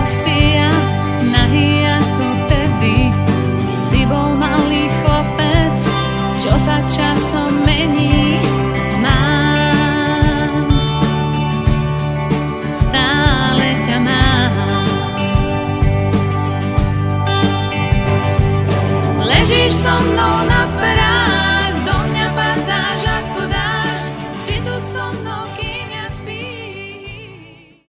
si ja, nahý ako vtedy, keď si bol malý chlapec, čo sa časom mení. Mám, stále ťa mám. Ležíš so mnou na perách, do mňa padáš ako dážď, si tu so mnou.